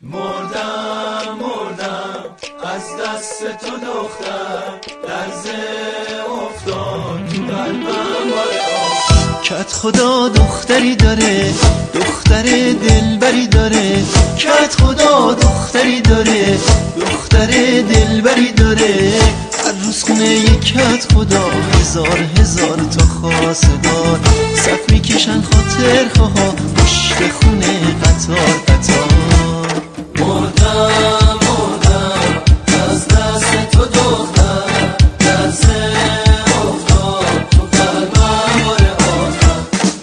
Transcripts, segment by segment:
مردم از دست تو دختر، لرزه افتاد تو قلبم باره. کت خدا دختری داره، دختر دلبری داره. کت خدا دختری داره، دختر دلبری داره. هر روز خونه یک کت خدا، هزار هزار تا خواستگار. صف میکشن خاطر خواه پشت خونه قطار قطار. مردم از دست تو دختر، لرزه افتاد تو قلبم باره آخر.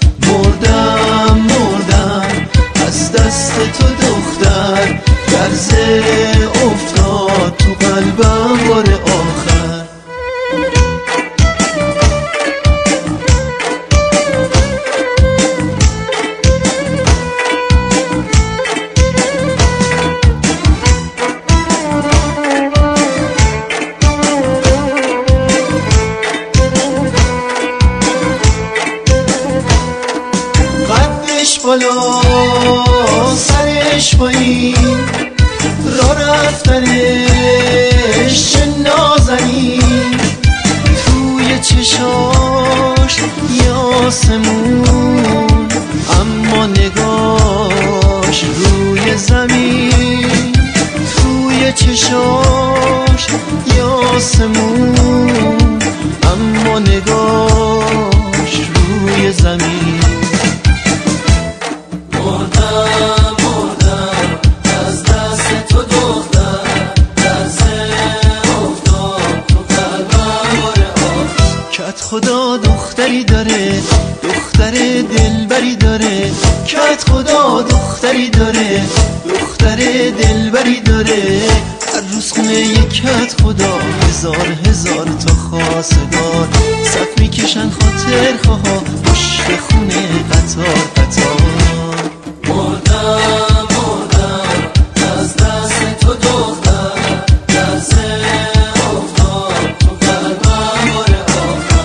مردم از دست تو دختر، لرزه افتاد تو قلبم باره آخر. بالا سرش پایین، را رفتنش چه نازنین. توی چشاش یه آسمون، اما نگاش روی زمین. توی چشاش یه آسمون، اما نگاش روی زمین. مردم از دست تو دختر، لرزه افتاد تو قلبم باره آخر. کت خدا دختری داره، دختر دلبری داره. کت خدا دختری داره، دختر دلبری داره. هر روز خونه یک کت خدا، هزار هزار تا خواستگار. صف میکشن خاطر خواه پشت خونه قطار قطار. مردم از دست تو دختر، لرزه افتاد تو قلبم باره آخر.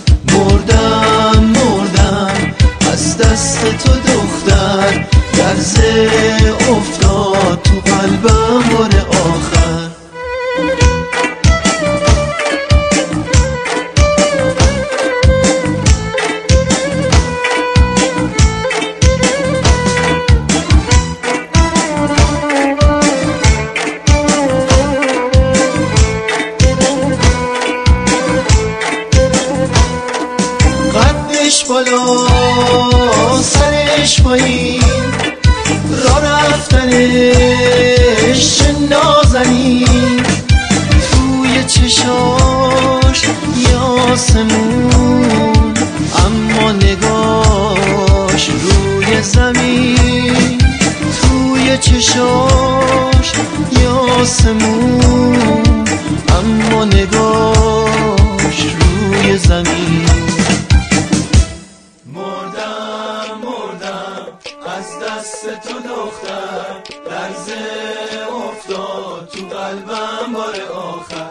مردم از دست تو دختر، لرزه افتاد تو قلبم باره آخر. بالا سرش پایین، را رفتنش چه نازنین. توی چشاش یه آسمون، اما نگاش روی زمین. توی چشاش یه آسمون، اما نگاش روی زمین. از دست تو دختر، لرزه افتاد تو قلبم باره آخر.